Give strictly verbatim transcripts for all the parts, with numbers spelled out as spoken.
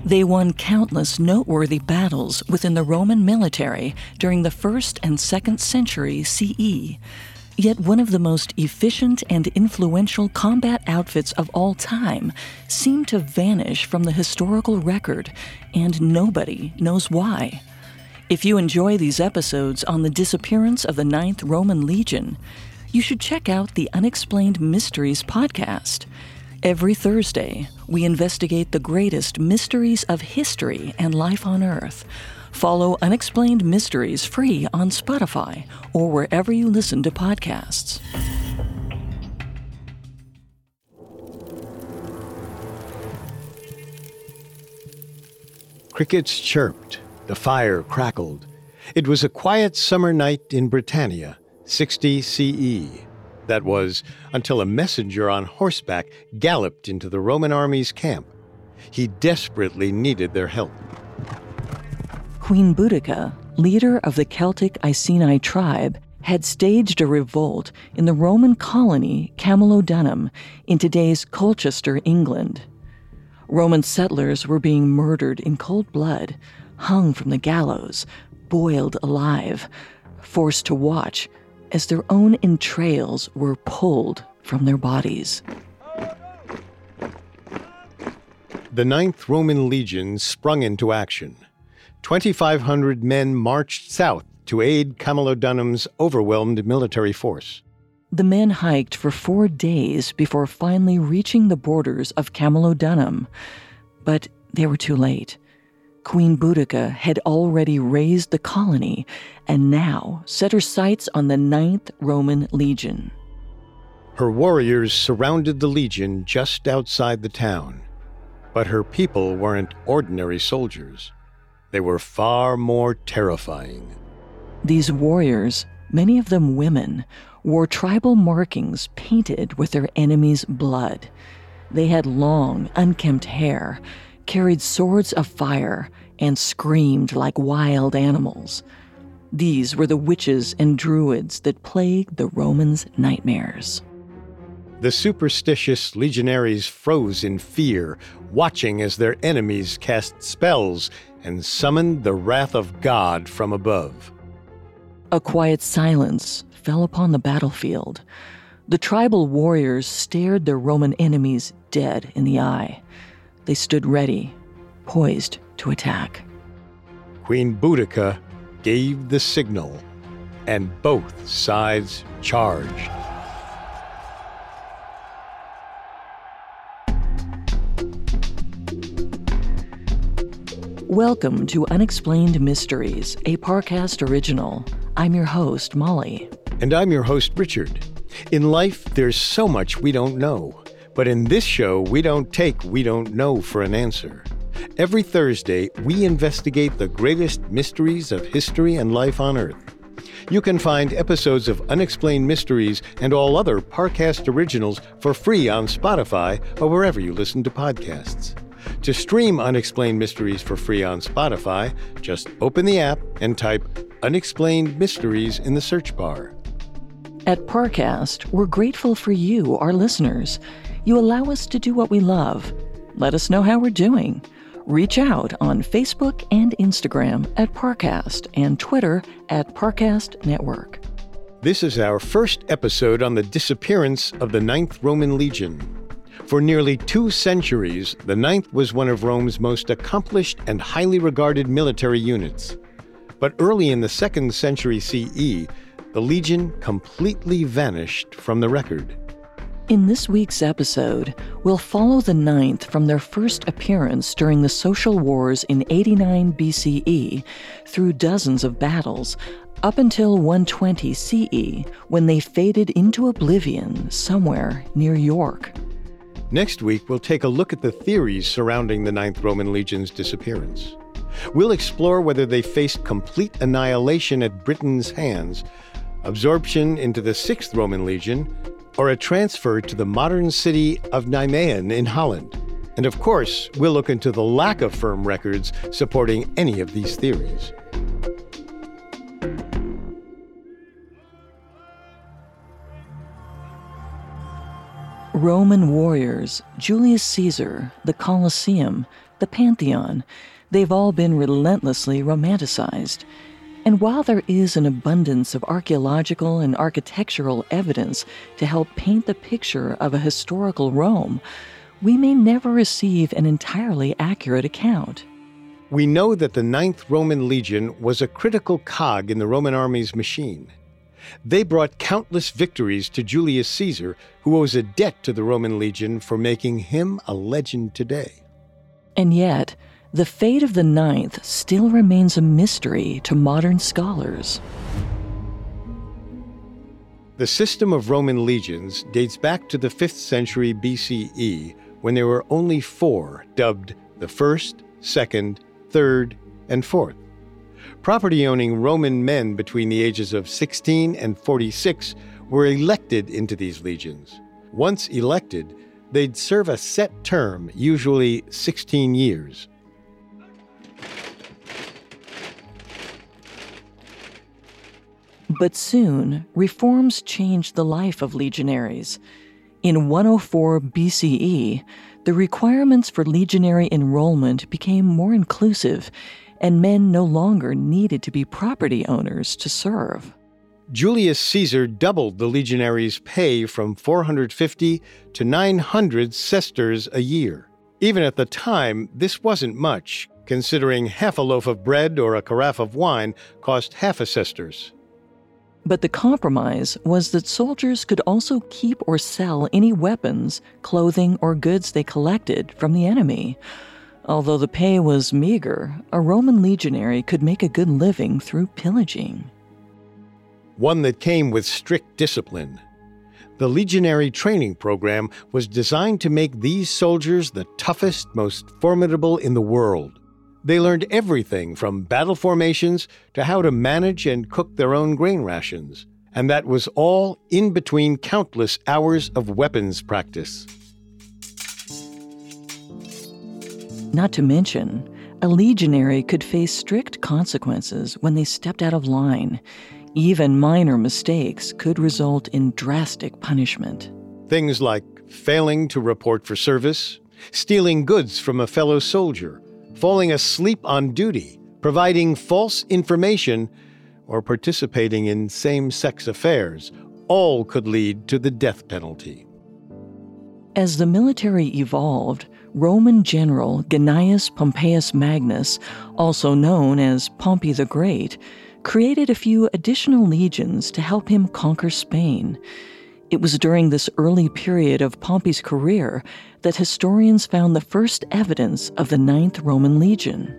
They won countless noteworthy battles within the Roman military during the first and second century C E. Yet one of the most efficient and influential combat outfits of all time seemed to vanish from the historical record, and nobody knows why. If you enjoy these episodes on the disappearance of the Ninth Roman Legion, you should check out the Unexplained Mysteries podcast. Every Thursday, we investigate the greatest mysteries of history and life on Earth. Follow Unexplained Mysteries free on Spotify or wherever you listen to podcasts. Crickets chirped. The fire crackled. It was a quiet summer night in Britannia, sixty C E. That was, until a messenger on horseback galloped into the Roman army's camp. He desperately needed their help. Queen Boudica, leader of the Celtic Iceni tribe, had staged a revolt in the Roman colony Camulodunum in today's Colchester, England. Roman settlers were being murdered in cold blood, hung from the gallows, boiled alive, forced to watch as their own entrails were pulled from their bodies. The Ninth Roman Legion sprung into action. twenty-five hundred men marched south to aid Camulodunum's overwhelmed military force. The men hiked for four days before finally reaching the borders of Camulodunum. But they were too late. Queen Boudica had already razed the colony and now set her sights on the Ninth Roman Legion. Her warriors surrounded the legion just outside the town. But her people weren't ordinary soldiers. They were far more terrifying. These warriors, many of them women, wore tribal markings painted with their enemies' blood. They had long, unkempt hair, carried swords of fire, and screamed like wild animals. These were the witches and druids that plagued the Romans' nightmares. The superstitious legionaries froze in fear, watching as their enemies cast spells and summoned the wrath of God from above. A quiet silence fell upon the battlefield. The tribal warriors stared their Roman enemies dead in the eye. They stood ready, poised to attack. Queen Boudica gave the signal, and both sides charged. Welcome to Unexplained Mysteries, a Parcast original. I'm your host, Molly. And I'm your host, Richard. In life, there's so much we don't know. But in this show, we don't take we don't know for an answer. Every Thursday, we investigate the greatest mysteries of history and life on Earth. You can find episodes of Unexplained Mysteries and all other Parcast originals for free on Spotify or wherever you listen to podcasts. To stream Unexplained Mysteries for free on Spotify, just open the app and type Unexplained Mysteries in the search bar. At Parcast, we're grateful for you, our listeners. You allow us to do what we love. Let us know how we're doing. Reach out on Facebook and Instagram at Parcast and Twitter at Parcast Network. This is our first episode on the disappearance of the Ninth Roman Legion. For nearly two centuries, the Ninth was one of Rome's most accomplished and highly regarded military units. But early in the second century C E, the Legion completely vanished from the record. In this week's episode, we'll follow the Ninth from their first appearance during the Social Wars in eighty-nine B C E through dozens of battles, up until one twenty C E, when they faded into oblivion somewhere near York. Next week, we'll take a look at the theories surrounding the Ninth Roman Legion's disappearance. We'll explore whether they faced complete annihilation at Britain's hands, absorption into the Sixth Roman Legion, or a transfer to the modern city of Nijmegen in Holland. And of course, we'll look into the lack of firm records supporting any of these theories. Roman warriors, Julius Caesar, the Colosseum, the Pantheon, they've all been relentlessly romanticized. And while there is an abundance of archaeological and architectural evidence to help paint the picture of a historical Rome, we may never receive an entirely accurate account. We know that the Ninth Roman Legion was a critical cog in the Roman army's machine. They brought countless victories to Julius Caesar, who owes a debt to the Roman Legion for making him a legend today. And yet, the fate of the Ninth still remains a mystery to modern scholars. The system of Roman legions dates back to the fifth century B C E, when there were only four, dubbed the First, Second, Third, and Fourth. Property-owning Roman men between the ages of sixteen and forty-six were elected into these legions. Once elected, they'd serve a set term, usually sixteen years. But soon, reforms changed the life of legionaries. In one oh four B C E, the requirements for legionary enrollment became more inclusive, and men no longer needed to be property owners to serve. Julius Caesar doubled the legionaries' pay from four hundred fifty to nine hundred sesterces a year. Even at the time, this wasn't much, considering half a loaf of bread or a carafe of wine cost half a sesterce. But the compromise was that soldiers could also keep or sell any weapons, clothing, or goods they collected from the enemy. Although the pay was meager, a Roman legionary could make a good living through pillaging. One that came with strict discipline. The legionary training program was designed to make these soldiers the toughest, most formidable in the world. They learned everything from battle formations to how to manage and cook their own grain rations. And that was all in between countless hours of weapons practice. Not to mention, a legionary could face strict consequences when they stepped out of line. Even minor mistakes could result in drastic punishment. Things like failing to report for service, stealing goods from a fellow soldier, falling asleep on duty, providing false information, or participating in same-sex affairs, all could lead to the death penalty. As the military evolved, Roman general Gnaeus Pompeius Magnus, also known as Pompey the Great, created a few additional legions to help him conquer Spain. It was during this early period of Pompey's career that historians found the first evidence of the Ninth Roman Legion.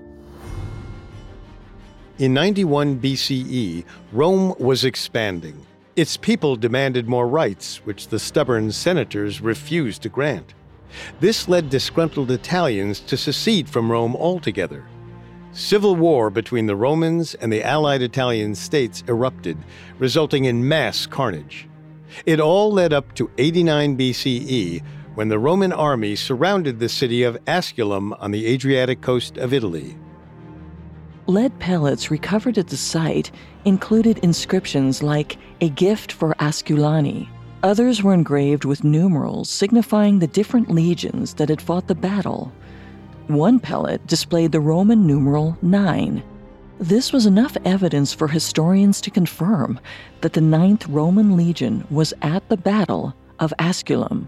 In ninety-one B C E, Rome was expanding. Its people demanded more rights, which the stubborn senators refused to grant. This led disgruntled Italians to secede from Rome altogether. Civil war between the Romans and the allied Italian states erupted, resulting in mass carnage. It all led up to eighty-nine B C E, when the Roman army surrounded the city of Asculum on the Adriatic coast of Italy. Lead pellets recovered at the site included inscriptions like "A gift for Asculani." Others were engraved with numerals signifying the different legions that had fought the battle. One pellet displayed the Roman numeral nine. This was enough evidence for historians to confirm that the Ninth Roman Legion was at the Battle of Asculum.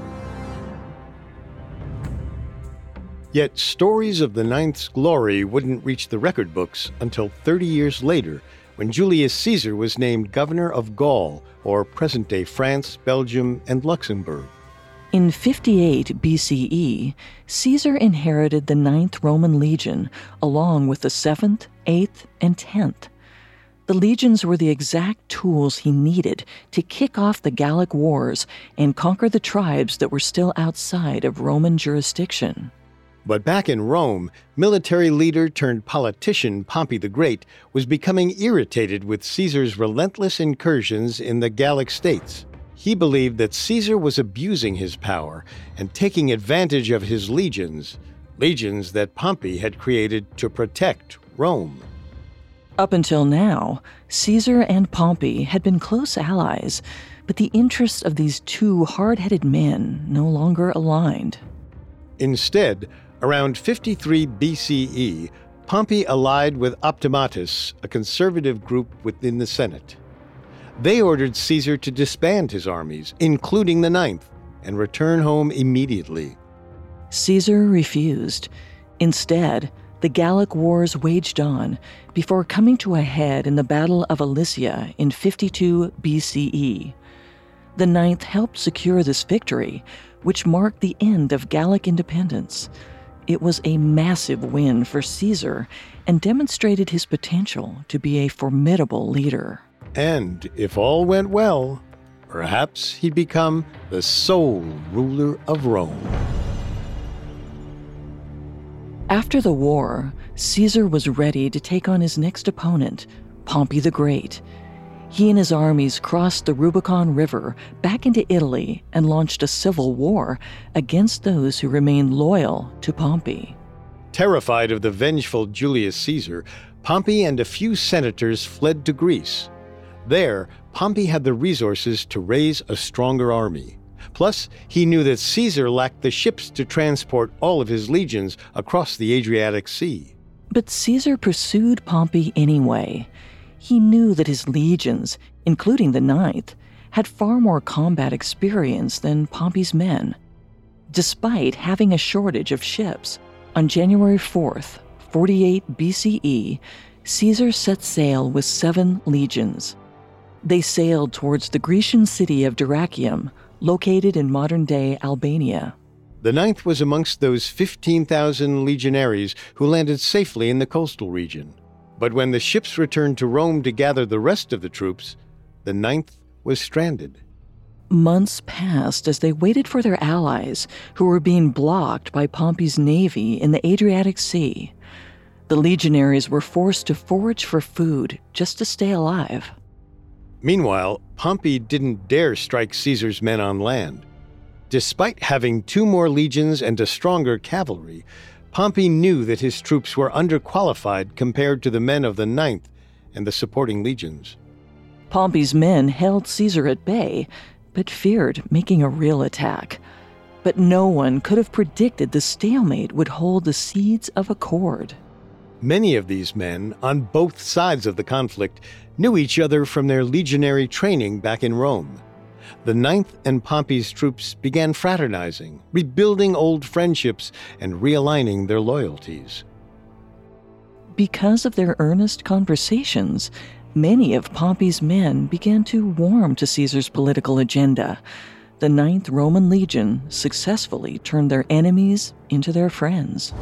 Yet stories of the Ninth's glory wouldn't reach the record books until thirty years later, when Julius Caesar was named governor of Gaul, or present-day France, Belgium, and Luxembourg. In fifty-eight B C E, Caesar inherited the Ninth Roman Legion, along with the seventh, eighth, and tenth. The legions were the exact tools he needed to kick off the Gallic Wars and conquer the tribes that were still outside of Roman jurisdiction. But back in Rome, military leader turned politician Pompey the Great was becoming irritated with Caesar's relentless incursions in the Gallic states. He believed that Caesar was abusing his power and taking advantage of his legions, legions that Pompey had created to protect Rome. Up until now, Caesar and Pompey had been close allies, But the interests of these two hard-headed men no longer aligned. Instead, around fifty-three B C E, Pompey allied with Optimatus, a conservative group within the Senate. They ordered Caesar to disband his armies, including the Ninth, and return home immediately. Caesar refused. Instead, the Gallic Wars waged on before coming to a head in the Battle of Elysia in fifty-two B C E. The Ninth helped secure this victory, which marked the end of Gallic independence. It was a massive win for Caesar and demonstrated his potential to be a formidable leader. And if all went well, perhaps he'd become the sole ruler of Rome. After the war, Caesar was ready to take on his next opponent, Pompey the Great. He and his armies crossed the Rubicon River back into Italy and launched a civil war against those who remained loyal to Pompey. Terrified of the vengeful Julius Caesar, Pompey and a few senators fled to Greece. There, Pompey had the resources to raise a stronger army. Plus, he knew that Caesar lacked the ships to transport all of his legions across the Adriatic Sea. But Caesar pursued Pompey anyway. He knew that his legions, including the Ninth, had far more combat experience than Pompey's men. Despite having a shortage of ships, on January fourth, forty-eight B C E, Caesar set sail with seven legions. They sailed towards the Grecian city of Dyrrhachium, located in modern-day Albania. The Ninth was amongst those fifteen thousand legionaries who landed safely in the coastal region. But when the ships returned to Rome to gather the rest of the troops, the Ninth was stranded. Months passed as they waited for their allies, who were being blocked by Pompey's navy in the Adriatic Sea. The legionaries were forced to forage for food just to stay alive. Meanwhile, Pompey didn't dare strike Caesar's men on land. Despite having two more legions and a stronger cavalry, Pompey knew that his troops were underqualified compared to the men of the Ninth and the supporting legions. Pompey's men held Caesar at bay, but feared making a real attack. But no one could have predicted the stalemate would hold the seeds of accord. Many of these men, on both sides of the conflict, knew each other from their legionary training back in Rome. The Ninth and Pompey's troops began fraternizing, rebuilding old friendships, and realigning their loyalties. Because of their earnest conversations, many of Pompey's men began to warm to Caesar's political agenda. The Ninth Roman Legion successfully turned their enemies into their friends.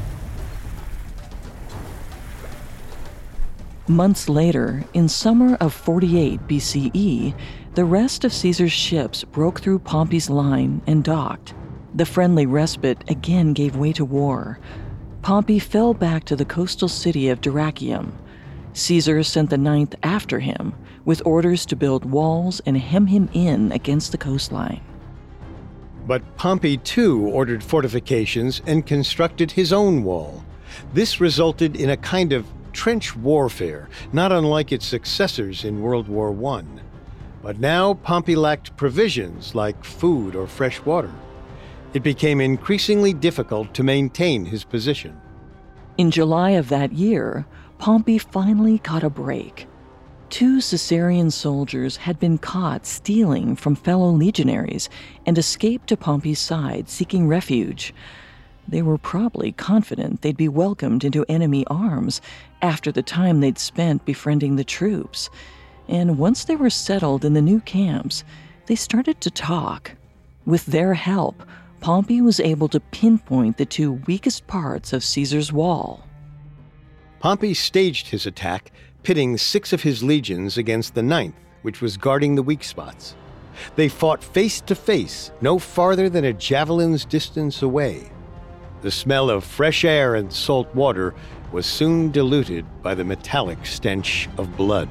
Months later, in summer of forty-eight B C E, the rest of Caesar's ships broke through Pompey's line and docked. The friendly respite again gave way to war. Pompey fell back to the coastal city of Dyrrhachium. Caesar sent the Ninth after him, with orders to build walls and hem him in against the coastline. But Pompey too ordered fortifications and constructed his own wall. This resulted in a kind of trench warfare, not unlike its successors in World War One. But now Pompey lacked provisions like food or fresh water. It became increasingly difficult to maintain his position. In July of that year, Pompey finally got a break. Two Caesarian soldiers had been caught stealing from fellow legionaries and escaped to Pompey's side, seeking refuge. They were probably confident they'd be welcomed into enemy arms after the time they'd spent befriending the troops. And once they were settled in the new camps, they started to talk. With their help, Pompey was able to pinpoint the two weakest parts of Caesar's wall. Pompey staged his attack, pitting six of his legions against the Ninth, which was guarding the weak spots. They fought face to face, no farther than a javelin's distance away. The smell of fresh air and salt water was soon diluted by the metallic stench of blood.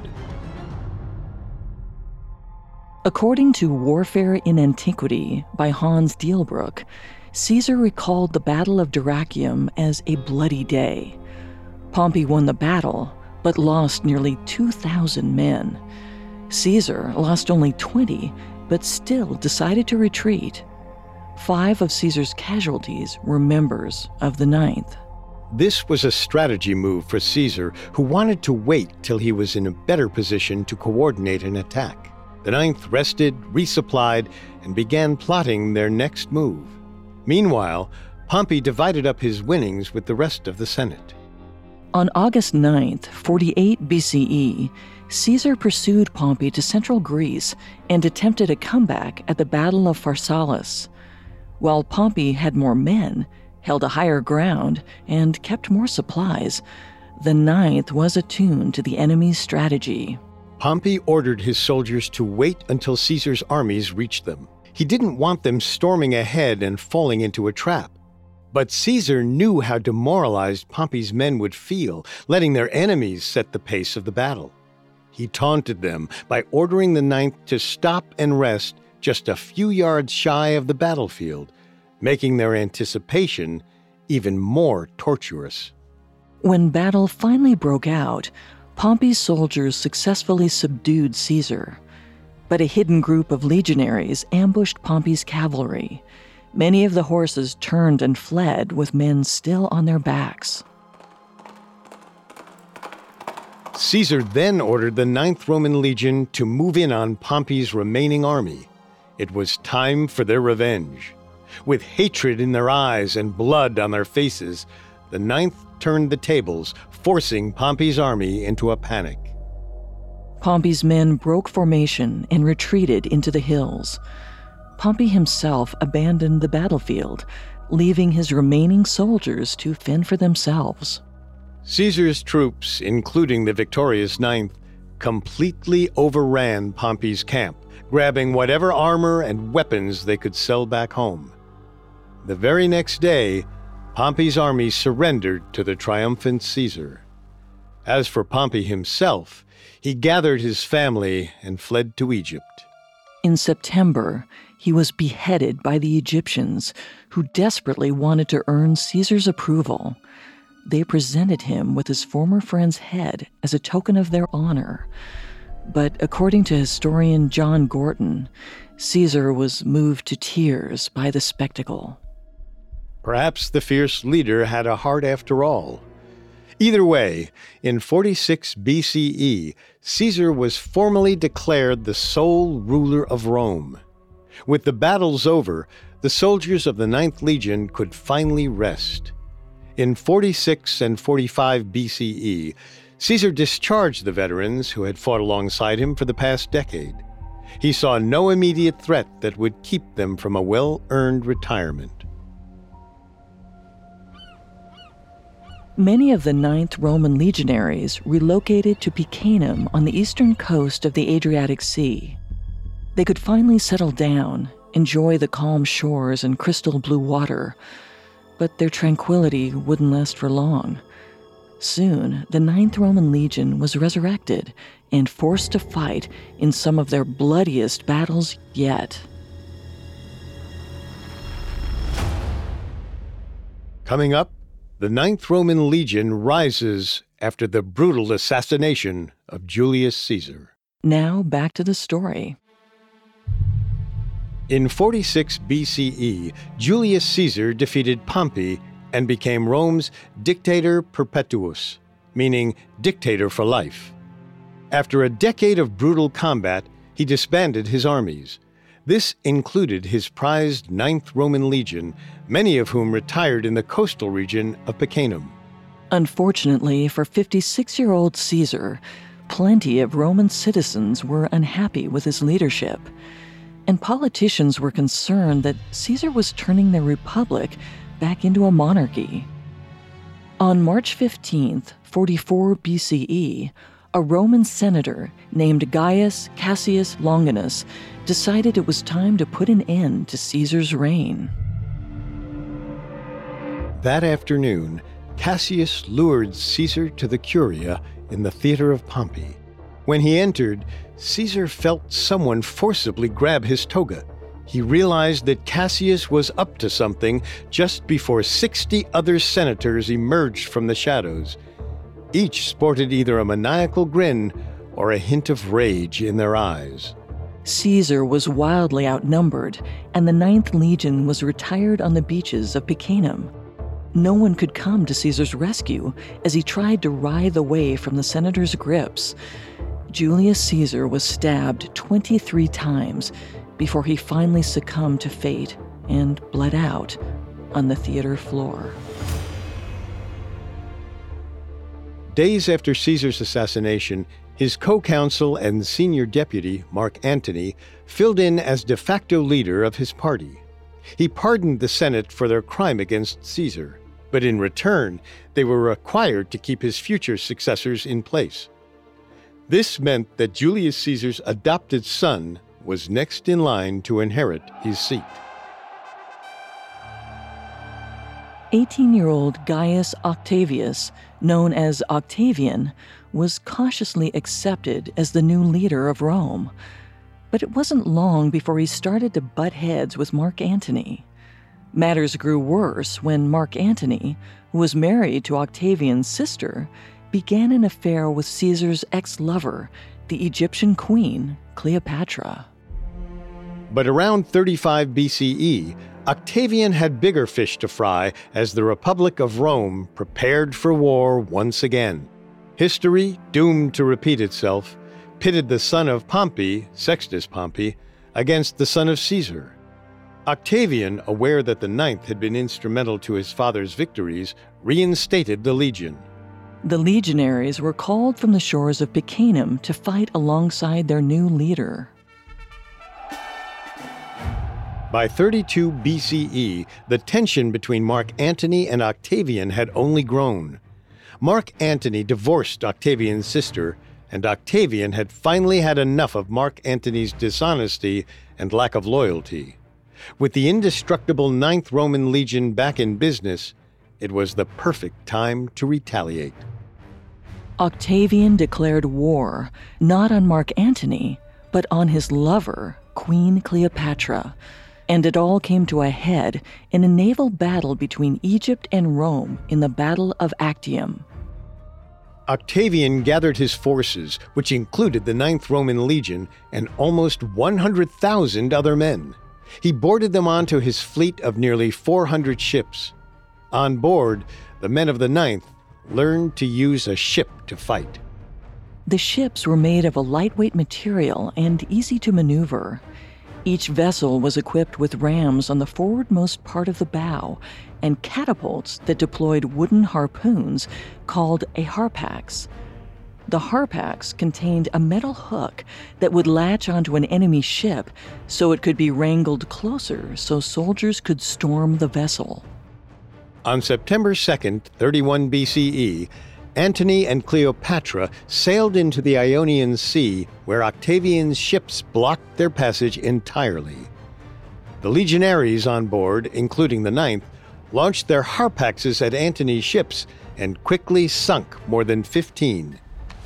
According to Warfare in Antiquity by Hans Dielbruck, Caesar recalled the Battle of Dyrrhachium as a bloody day. Pompey won the battle, but lost nearly two thousand men. Caesar lost only twenty, but still decided to retreat. Five of Caesar's casualties were members of the Ninth. This was a strategy move for Caesar, who wanted to wait till he was in a better position to coordinate an attack. The Ninth rested, resupplied, and began plotting their next move. Meanwhile, Pompey divided up his winnings with the rest of the Senate. On August ninth, forty-eight B C E, Caesar pursued Pompey to central Greece and attempted a comeback at the Battle of Pharsalus. While Pompey had more men, held a higher ground, and kept more supplies, the Ninth was attuned to the enemy's strategy. Pompey ordered his soldiers to wait until Caesar's armies reached them. He didn't want them storming ahead and falling into a trap. But Caesar knew how demoralized Pompey's men would feel, letting their enemies set the pace of the battle. He taunted them by ordering the Ninth to stop and rest just a few yards shy of the battlefield, making their anticipation even more torturous. When battle finally broke out, Pompey's soldiers successfully subdued Caesar. But a hidden group of legionaries ambushed Pompey's cavalry. Many of the horses turned and fled with men still on their backs. Caesar then ordered the Ninth Roman Legion to move in on Pompey's remaining army. It was time for their revenge. With hatred in their eyes and blood on their faces, the Ninth turned the tables, forcing Pompey's army into a panic. Pompey's men broke formation and retreated into the hills. Pompey himself abandoned the battlefield, leaving his remaining soldiers to fend for themselves. Caesar's troops, including the victorious Ninth, completely overran Pompey's camp, grabbing whatever armor and weapons they could sell back home. The very next day, Pompey's army surrendered to the triumphant Caesar. As for Pompey himself, he gathered his family and fled to Egypt. In September, he was beheaded by the Egyptians, who desperately wanted to earn Caesar's approval. They presented him with his former friend's head as a token of their honor. But according to historian John Gorton, Caesar was moved to tears by the spectacle. Perhaps the fierce leader had a heart after all. Either way, in forty-six B C E, Caesar was formally declared the sole ruler of Rome. With the battles over, the soldiers of the Ninth Legion could finally rest. In forty-six and forty-five B C E, Caesar discharged the veterans who had fought alongside him for the past decade. He saw no immediate threat that would keep them from a well-earned retirement. Many of the Ninth Roman legionaries relocated to Picenum on the eastern coast of the Adriatic Sea. They could finally settle down, enjoy the calm shores and crystal blue water, but their tranquility wouldn't last for long. Soon, the Ninth Roman Legion was resurrected and forced to fight in some of their bloodiest battles yet. Coming up, the Ninth Roman Legion rises after the brutal assassination of Julius Caesar. Now back to the story. In forty-six B C E, Julius Caesar defeated Pompey and became Rome's Dictator Perpetuus, meaning dictator for life. After a decade of brutal combat, he disbanded his armies. This included his prized Ninth Roman Legion, many of whom retired in the coastal region of Picenum. Unfortunately for fifty-six-year-old Caesar, plenty of Roman citizens were unhappy with his leadership, and politicians were concerned that Caesar was turning their republic back into a monarchy. On March fifteenth, forty-four B C E, a Roman senator named Gaius Cassius Longinus decided it was time to put an end to Caesar's reign. That afternoon, Cassius lured Caesar to the Curia in the theater of Pompey. When he entered, Caesar felt someone forcibly grab his toga. He realized that Cassius was up to something just before sixty other senators emerged from the shadows. Each sported either a maniacal grin or a hint of rage in their eyes. Caesar was wildly outnumbered, and the Ninth Legion was retired on the beaches of Picenum. No one could come to Caesar's rescue as he tried to writhe away from the senator's grips. Julius Caesar was stabbed twenty-three times before he finally succumbed to fate and bled out on the theater floor. Days after Caesar's assassination, his co-counsel and senior deputy, Mark Antony, filled in as de facto leader of his party. He pardoned the Senate for their crime against Caesar, but in return, they were required to keep his future successors in place. This meant that Julius Caesar's adopted son was next in line to inherit his seat. eighteen-year-old Gaius Octavius, known as Octavian, was cautiously accepted as the new leader of Rome. But it wasn't long before he started to butt heads with Mark Antony. Matters grew worse when Mark Antony, who was married to Octavian's sister, began an affair with Caesar's ex-lover, the Egyptian queen, Cleopatra. But around thirty-five B C E, Octavian had bigger fish to fry as the Republic of Rome prepared for war once again. History, doomed to repeat itself, pitted the son of Pompey, Sextus Pompey, against the son of Caesar. Octavian, aware that the Ninth had been instrumental to his father's victories, reinstated the legion. The legionaries were called from the shores of Picenum to fight alongside their new leader. By thirty-two B C E, the tension between Mark Antony and Octavian had only grown. Mark Antony divorced Octavian's sister, and Octavian had finally had enough of Mark Antony's dishonesty and lack of loyalty. With the indestructible Ninth Roman Legion back in business, it was the perfect time to retaliate. Octavian declared war, not on Mark Antony, but on his lover, Queen Cleopatra. And it all came to a head in a naval battle between Egypt and Rome in the Battle of Actium. Octavian gathered his forces, which included the Ninth Roman Legion and almost one hundred thousand other men. He boarded them onto his fleet of nearly four hundred ships. On board, the men of the Ninth learned to use a ship to fight. The ships were made of a lightweight material and easy to maneuver. Each vessel was equipped with rams on the forwardmost part of the bow and catapults that deployed wooden harpoons called a harpax. The harpax contained a metal hook that would latch onto an enemy ship so it could be wrangled closer so soldiers could storm the vessel. On September second, thirty-one B C E, Antony and Cleopatra sailed into the Ionian Sea, where Octavian's ships blocked their passage entirely. The legionaries on board, including the Ninth, launched their harpaxes at Antony's ships and quickly sunk more than fifteen.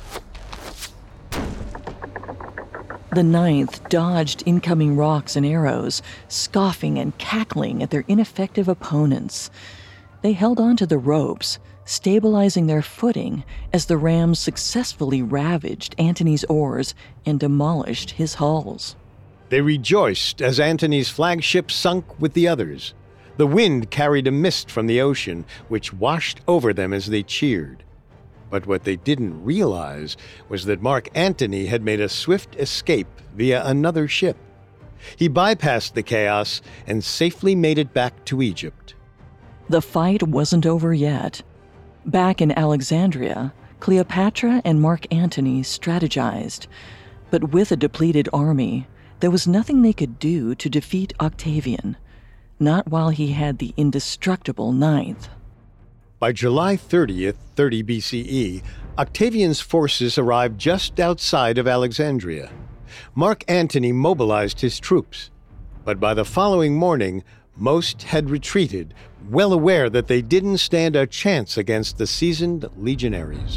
The Ninth dodged incoming rocks and arrows, scoffing and cackling at their ineffective opponents. They held on to the ropes, stabilizing their footing as the rams successfully ravaged Antony's oars and demolished his hulls. They rejoiced as Antony's flagship sunk with the others. The wind carried a mist from the ocean, which washed over them as they cheered. But what they didn't realize was that Mark Antony had made a swift escape via another ship. He bypassed the chaos and safely made it back to Egypt. The fight wasn't over yet. Back in Alexandria, Cleopatra and Mark Antony strategized. But with a depleted army, there was nothing they could do to defeat Octavian, not while he had the indestructible Ninth. By July thirtieth, thirty B C E, Octavian's forces arrived just outside of Alexandria. Mark Antony mobilized his troops, but by the following morning, most had retreated, well aware that they didn't stand a chance against the seasoned legionaries.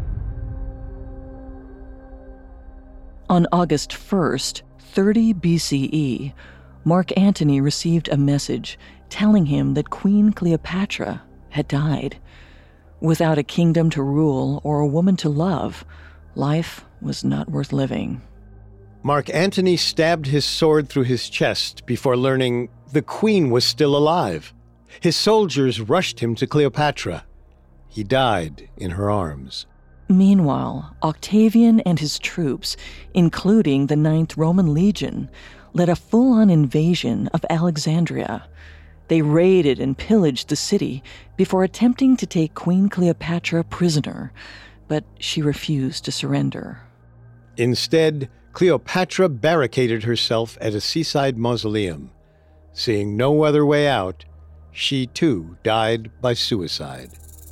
On August first, thirty B C E, Mark Antony received a message telling him that Queen Cleopatra had died. Without a kingdom to rule or a woman to love, life was not worth living. Mark Antony stabbed his sword through his chest before learning the queen was still alive. His soldiers rushed him to Cleopatra. He died in her arms. Meanwhile, Octavian and his troops, including the Ninth Roman Legion, led a full-on invasion of Alexandria. They raided and pillaged the city before attempting to take Queen Cleopatra prisoner, but she refused to surrender. Instead, Cleopatra barricaded herself at a seaside mausoleum. Seeing no other way out, she too died by suicide.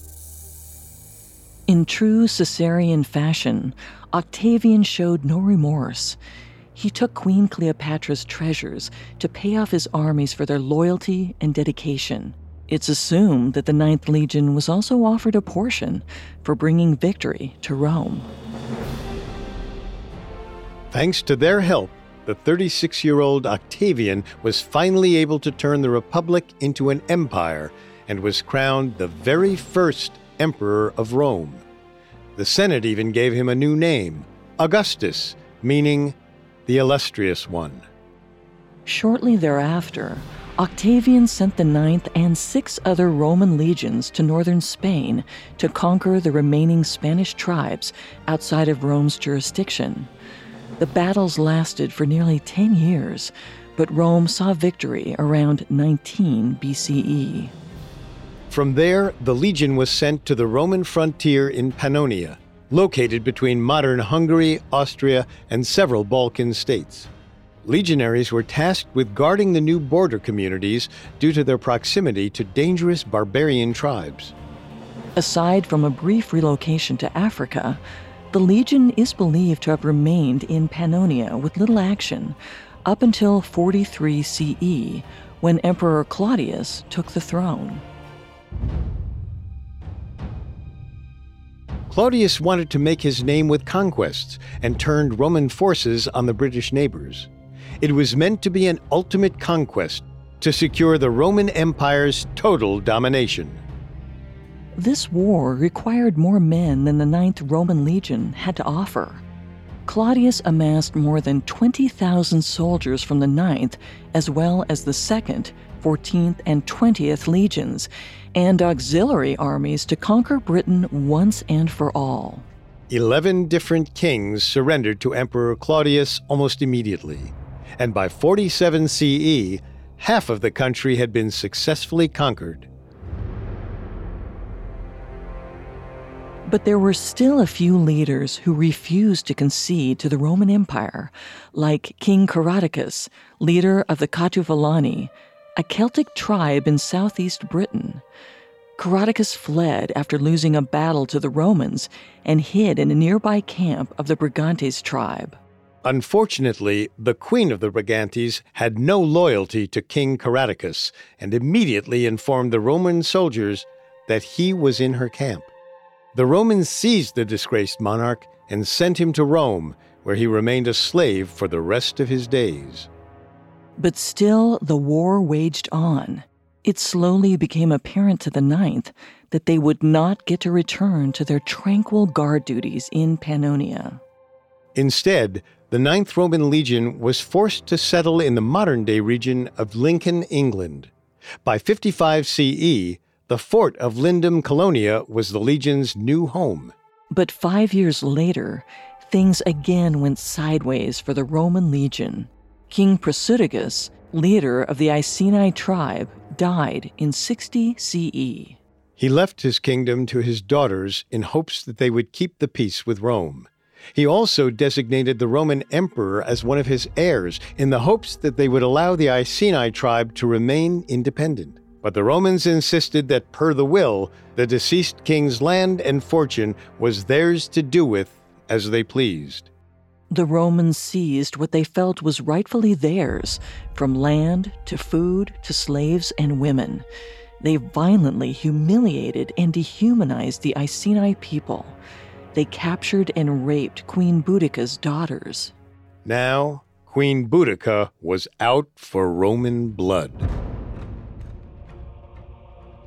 In true Caesarian fashion, Octavian showed no remorse. He took Queen Cleopatra's treasures to pay off his armies for their loyalty and dedication. It's assumed that the Ninth Legion was also offered a portion for bringing victory to Rome. Thanks to their help, the thirty-six-year-old Octavian was finally able to turn the Republic into an empire and was crowned the very first Emperor of Rome. The Senate even gave him a new name, Augustus, meaning the illustrious one. Shortly thereafter, Octavian sent the Ninth and six other Roman legions to northern Spain to conquer the remaining Spanish tribes outside of Rome's jurisdiction. The battles lasted for nearly ten years, but Rome saw victory around nineteen B C E. From there, the legion was sent to the Roman frontier in Pannonia, located between modern Hungary, Austria, and several Balkan states. Legionaries were tasked with guarding the new border communities due to their proximity to dangerous barbarian tribes. Aside from a brief relocation to Africa, the legion is believed to have remained in Pannonia with little action up until forty-three C E, when Emperor Claudius took the throne. Claudius wanted to make his name with conquests and turned Roman forces on the British neighbors. It was meant to be an ultimate conquest to secure the Roman Empire's total domination. This war required more men than the Ninth Roman Legion had to offer. Claudius amassed more than twenty thousand soldiers from the Ninth, as well as the Second, fourteenth, and twentieth Legions, and auxiliary armies to conquer Britain once and for all. Eleven different kings surrendered to Emperor Claudius almost immediately, and by forty-seven C E, half of the country had been successfully conquered. But there were still a few leaders who refused to concede to the Roman Empire, like King Caradocus, leader of the Catuvellauni, a Celtic tribe in southeast Britain. Caradocus fled after losing a battle to the Romans and hid in a nearby camp of the Brigantes tribe. Unfortunately, the queen of the Brigantes had no loyalty to King Caradocus and immediately informed the Roman soldiers that he was in her camp. The Romans seized the disgraced monarch and sent him to Rome, where he remained a slave for the rest of his days. But still, the war waged on. It slowly became apparent to the Ninth that they would not get to return to their tranquil guard duties in Pannonia. Instead, the Ninth Roman Legion was forced to settle in the modern-day region of Lincoln, England. By fifty-five C E, the fort of Lindum Colonia was the Legion's new home. But five years later, things again went sideways for the Roman Legion. King Prasutagus, leader of the Iceni tribe, died in sixty C E. He left his kingdom to his daughters in hopes that they would keep the peace with Rome. He also designated the Roman emperor as one of his heirs in the hopes that they would allow the Iceni tribe to remain independent. But the Romans insisted that, per the will, the deceased king's land and fortune was theirs to do with as they pleased. The Romans seized what they felt was rightfully theirs, from land to food to slaves and women. They violently humiliated and dehumanized the Iceni people. They captured and raped Queen Boudica's daughters. Now, Queen Boudica was out for Roman blood.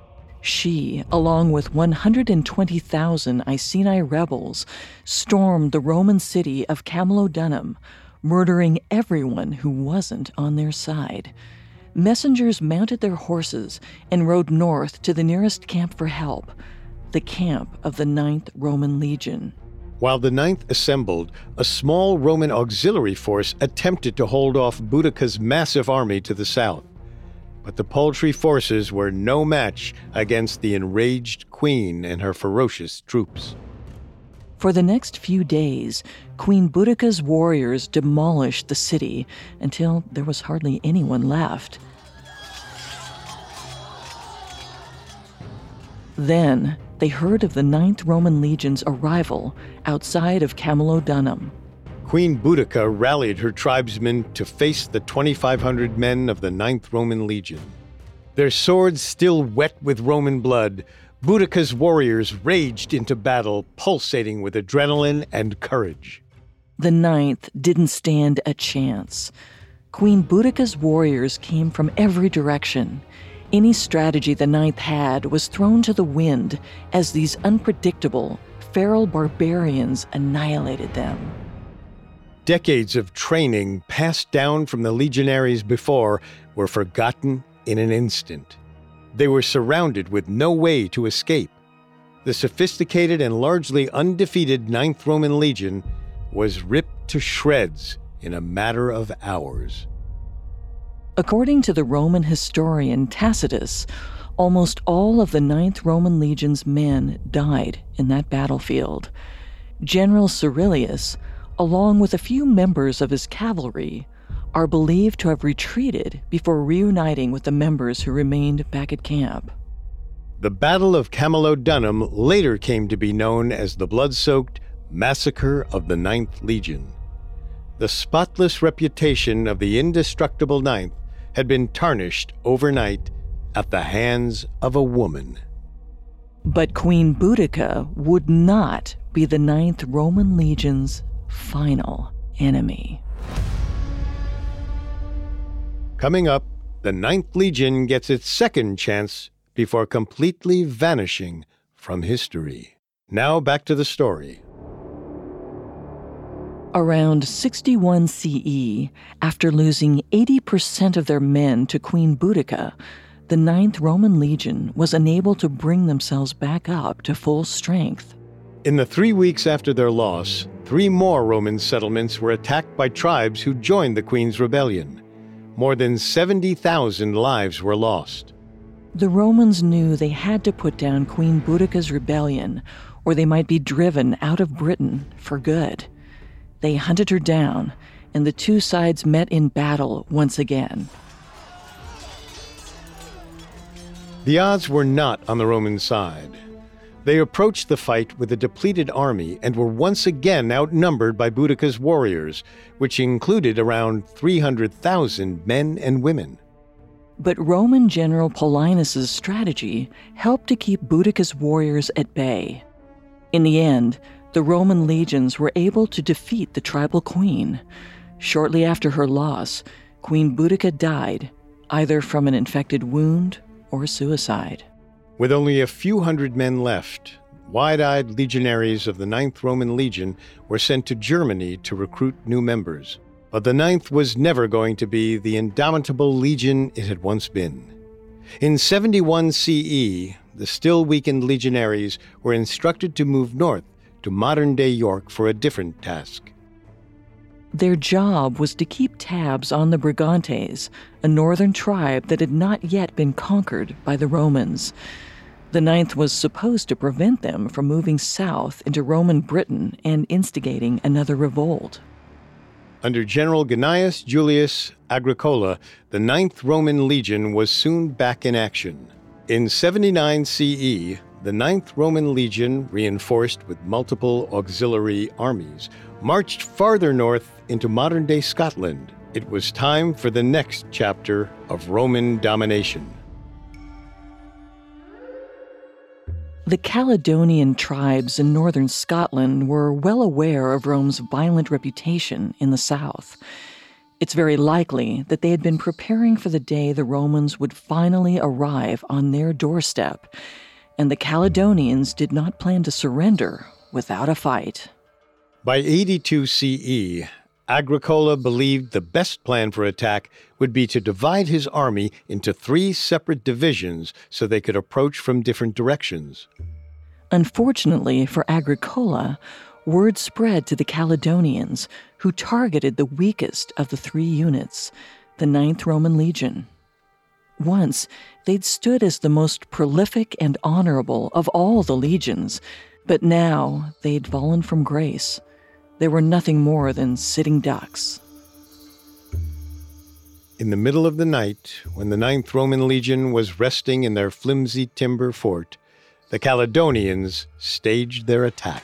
She, along with one hundred twenty thousand Iceni rebels, stormed the Roman city of Camulodunum, murdering everyone who wasn't on their side. Messengers mounted their horses and rode north to the nearest camp for help, the camp of the Ninth Roman Legion. While the Ninth assembled, a small Roman auxiliary force attempted to hold off Boudicca's massive army to the south. But the paltry forces were no match against the enraged queen and her ferocious troops. For the next few days, Queen Boudicca's warriors demolished the city until there was hardly anyone left. Then, they heard of the Ninth Roman Legion's arrival outside of Camulodunum. Queen Boudica rallied her tribesmen to face the twenty-five hundred men of the Ninth Roman Legion. Their swords still wet with Roman blood, Boudica's warriors raged into battle, pulsating with adrenaline and courage. The Ninth didn't stand a chance. Queen Boudica's warriors came from every direction. Any strategy the Ninth had was thrown to the wind as these unpredictable, feral barbarians annihilated them. Decades of training passed down from the legionaries before were forgotten in an instant. They were surrounded with no way to escape. The sophisticated and largely undefeated Ninth Roman Legion was ripped to shreds in a matter of hours. According to the Roman historian Tacitus, almost all of the Ninth Roman Legion's men died in that battlefield. General Cerilius, along with a few members of his cavalry, are believed to have retreated before reuniting with the members who remained back at camp. The Battle of Camulodunum later came to be known as the blood-soaked Massacre of the Ninth Legion. The spotless reputation of the indestructible Ninth had been tarnished overnight at the hands of a woman. But Queen Boudica would not be the Ninth Roman Legion's final enemy. Coming up, the Ninth Legion gets its second chance before completely vanishing from history. Now back to the story. Around sixty-one C E, after losing eighty percent of their men to Queen Boudica, the Ninth Roman Legion was unable to bring themselves back up to full strength. In the three weeks after their loss, three more Roman settlements were attacked by tribes who joined the Queen's rebellion. More than seventy thousand lives were lost. The Romans knew they had to put down Queen Boudica's rebellion, or they might be driven out of Britain for good. They hunted her down, and the two sides met in battle once again. The odds were not on the Roman side. They approached the fight with a depleted army and were once again outnumbered by Boudica's warriors, which included around three hundred thousand men and women. But Roman General Paulinus's strategy helped to keep Boudica's warriors at bay. In the end, the Roman legions were able to defeat the tribal queen. Shortly after her loss, Queen Boudica died, either from an infected wound or suicide. With only a few hundred men left, wide-eyed legionaries of the Ninth Roman Legion were sent to Germany to recruit new members. But the Ninth was never going to be the indomitable legion it had once been. In seventy-one C E, the still weakened legionaries were instructed to move north to modern-day York for a different task. Their job was to keep tabs on the Brigantes, a northern tribe that had not yet been conquered by the Romans. The Ninth was supposed to prevent them from moving south into Roman Britain and instigating another revolt. Under General Gnaeus Julius Agricola, the Ninth Roman Legion was soon back in action. In seventy-nine C E, the Ninth Roman Legion, reinforced with multiple auxiliary armies, marched farther north into modern-day Scotland. It was time for the next chapter of Roman domination. The Caledonian tribes in northern Scotland were well aware of Rome's violent reputation in the south. It's very likely that they had been preparing for the day the Romans would finally arrive on their doorstep, and the Caledonians did not plan to surrender without a fight. By eighty-two C E, Agricola believed the best plan for attack would be to divide his army into three separate divisions so they could approach from different directions. Unfortunately for Agricola, word spread to the Caledonians, who targeted the weakest of the three units, the Ninth Roman Legion. Once, they'd stood as the most prolific and honorable of all the legions, but now they'd fallen from grace. They were nothing more than sitting ducks. In the middle of the night, when the Ninth Roman Legion was resting in their flimsy timber fort, the Caledonians staged their attack.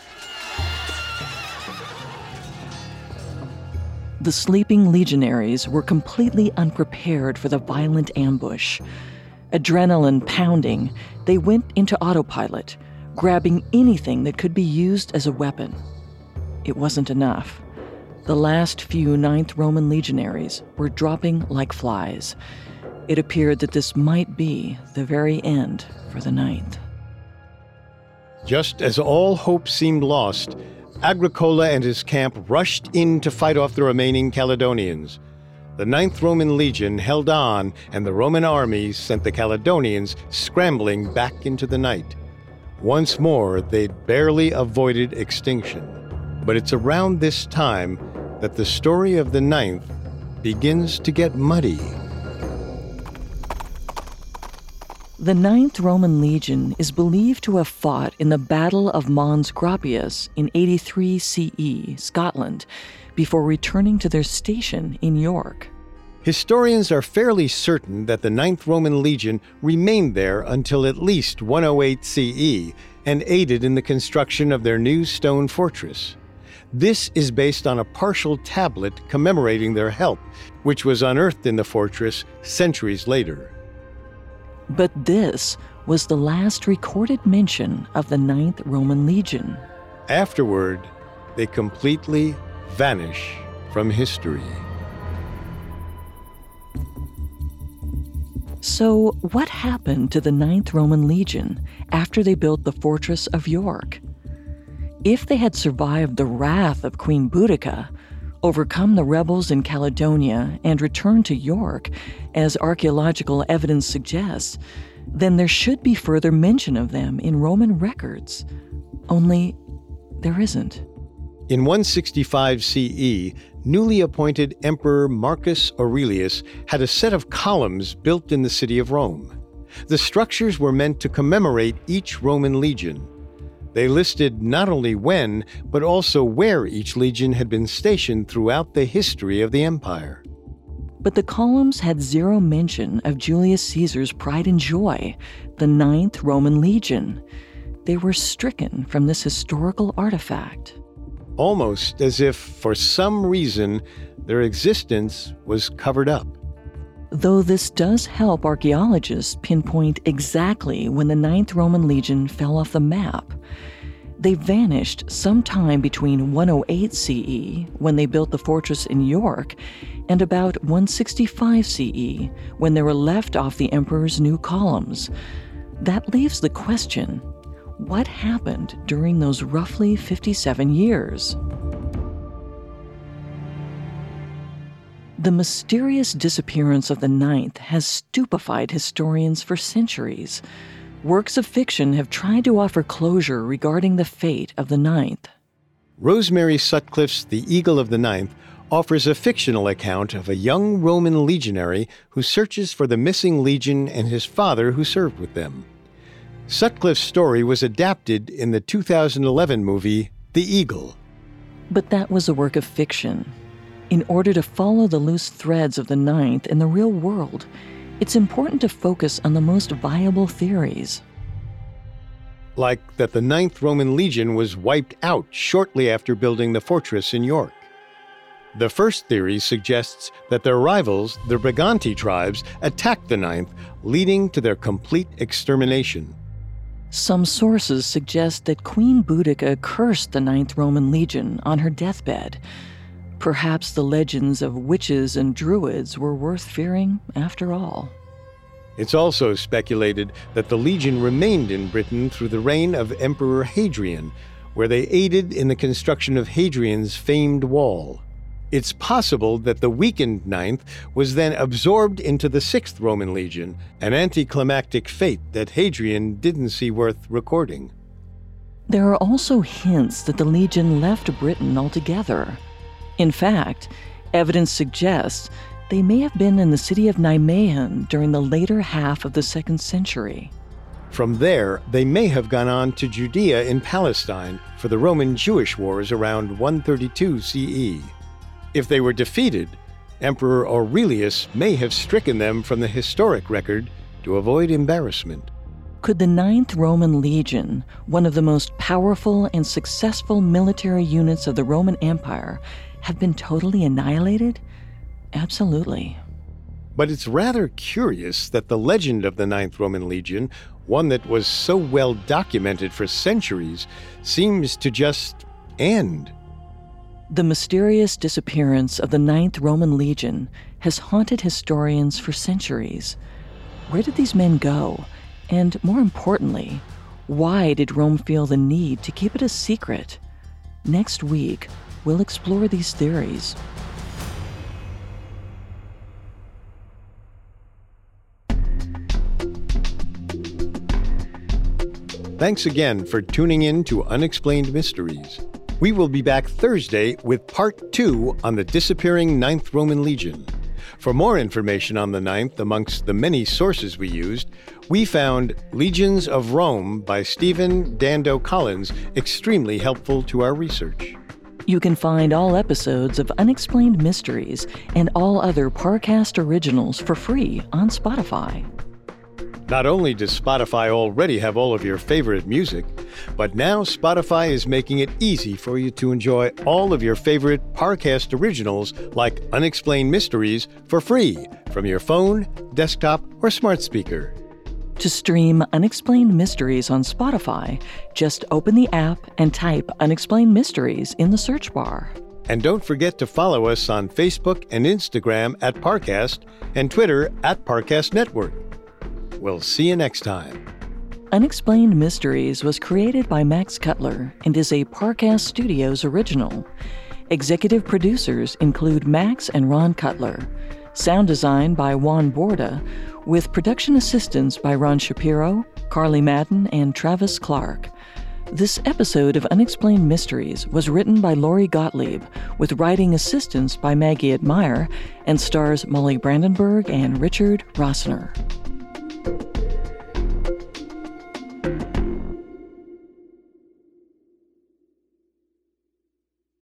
The sleeping legionaries were completely unprepared for the violent ambush. Adrenaline pounding, they went into autopilot, grabbing anything that could be used as a weapon. It wasn't enough. The last few Ninth Roman legionaries were dropping like flies. It appeared that this might be the very end for the Ninth. Just as all hope seemed lost, Agricola and his camp rushed in to fight off the remaining Caledonians. The Ninth Roman Legion held on, and the Roman army sent the Caledonians scrambling back into the night. Once more, they'd barely avoided extinction. But it's around this time that the story of the Ninth begins to get muddy. The Ninth Roman Legion is believed to have fought in the Battle of Mons Graupius in eighty-three C E, Scotland, before returning to their station in York. Historians are fairly certain that the Ninth Roman Legion remained there until at least one oh eight C E and aided in the construction of their new stone fortress. This is based on a partial tablet commemorating their help, which was unearthed in the fortress centuries later. But this was the last recorded mention of the Ninth Roman Legion. Afterward, they completely vanish from history. So, what happened to the Ninth Roman Legion after they built the fortress of York? If they had survived the wrath of Queen Boudica, overcome the rebels in Caledonia, and returned to York, as archaeological evidence suggests, then there should be further mention of them in Roman records. Only there isn't. In one sixty-five C E, newly appointed Emperor Marcus Aurelius had a set of columns built in the city of Rome. The structures were meant to commemorate each Roman legion. They listed not only when, but also where each legion had been stationed throughout the history of the empire. But the columns had zero mention of Julius Caesar's pride and joy, the Ninth Roman Legion. They were stricken from this historical artifact. Almost as if, for some reason, their existence was covered up. Though this does help archaeologists pinpoint exactly when the Ninth Roman Legion fell off the map. They vanished sometime between one oh eight C E, when they built the fortress in York, and about one sixty-five C E, when they were left off the emperor's new columns. That leaves the question, what happened during those roughly fifty-seven years? The mysterious disappearance of the Ninth has stupefied historians for centuries. Works of fiction have tried to offer closure regarding the fate of the Ninth. Rosemary Sutcliffe's The Eagle of the Ninth offers a fictional account of a young Roman legionary who searches for the missing legion and his father who served with them. Sutcliffe's story was adapted in the two thousand eleven movie The Eagle. But that was a work of fiction. In order to follow the loose threads of the Ninth in the real world, it's important to focus on the most viable theories. Like that the Ninth Roman Legion was wiped out shortly after building the fortress in York. The first theory suggests that their rivals, the Briganti tribes, attacked the Ninth, leading to their complete extermination. Some sources suggest that Queen Boudica cursed the Ninth Roman Legion on her deathbed. Perhaps the legends of witches and druids were worth fearing after all. It's also speculated that the Legion remained in Britain through the reign of Emperor Hadrian, where they aided in the construction of Hadrian's famed wall. It's possible that the weakened Ninth was then absorbed into the Sixth Roman Legion, an anticlimactic fate that Hadrian didn't see worth recording. There are also hints that the Legion left Britain altogether. In fact, evidence suggests they may have been in the city of Nijmegen during the later half of the second century. From there, they may have gone on to Judea in Palestine for the Roman-Jewish wars around one thirty-two C E. If they were defeated, Emperor Aurelius may have stricken them from the historic record to avoid embarrassment. Could the Ninth Roman Legion, one of the most powerful and successful military units of the Roman Empire, have been totally annihilated? Absolutely. But it's rather curious that the legend of the Ninth Roman Legion, one that was so well documented for centuries, seems to just end. The mysterious disappearance of the Ninth Roman Legion has haunted historians for centuries. Where did these men go? And more importantly, why did Rome feel the need to keep it a secret? Next week, we'll explore these theories. Thanks again for tuning in to Unexplained Mysteries. We will be back Thursday with part two on the disappearing Ninth Roman Legion. For more information on the Ninth, amongst the many sources we used, we found Legions of Rome by Stephen Dando Collins extremely helpful to our research. You can find all episodes of Unexplained Mysteries and all other Parcast originals for free on Spotify. Not only does Spotify already have all of your favorite music, but now Spotify is making it easy for you to enjoy all of your favorite Parcast originals like Unexplained Mysteries for free from your phone, desktop, or smart speaker. To stream Unexplained Mysteries on Spotify, just open the app and type Unexplained Mysteries in the search bar. And don't forget to follow us on Facebook and Instagram at Parcast and Twitter at Parcast Network. We'll see you next time. Unexplained Mysteries was created by Max Cutler and is a Parcast Studios original. Executive producers include Max and Ron Cutler. Sound design by Juan Borda, with production assistance by Ron Shapiro, Carly Madden, and Travis Clark. This episode of Unexplained Mysteries was written by Lori Gottlieb, with writing assistance by Maggie Admire, and stars Molly Brandenburg and Richard Rossner.